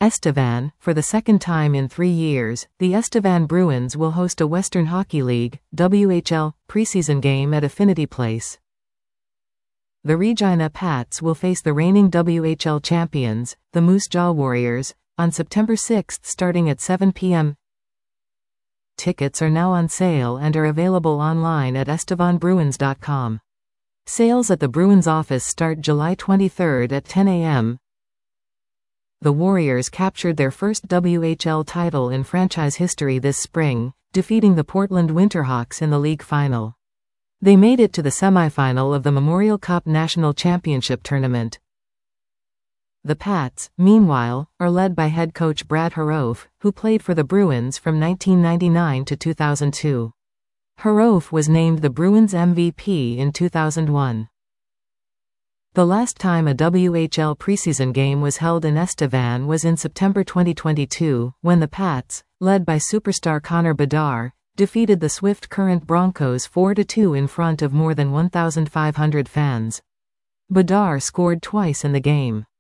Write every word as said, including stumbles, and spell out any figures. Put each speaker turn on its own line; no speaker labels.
Estevan. For the second time in three years, the Estevan Bruins will host a Western Hockey League (W H L) preseason game at Affinity Place. The Regina Pats will face the reigning W H L champions, the Moose Jaw Warriors, on September sixth starting at seven p m Tickets are now on sale and are available online at estevan bruins dot com. Sales at the Bruins office start July twenty-third at ten a m The Warriors captured their first W H L title in franchise history this spring, defeating the Portland Winterhawks in the league final. They made it to the semifinal of the Memorial Cup National Championship Tournament. The Pats, meanwhile, are led by head coach Brad Harouf, who played for the Bruins from nineteen ninety-nine to two thousand two. Harouf was named the Bruins M V P in two thousand one. The last time a W H L preseason game was held in Estevan was in September twenty twenty-two, when the Pats, led by superstar Connor Bedard, defeated the Swift Current Broncos four to two in front of more than one thousand five hundred fans. Bedard scored twice in the game.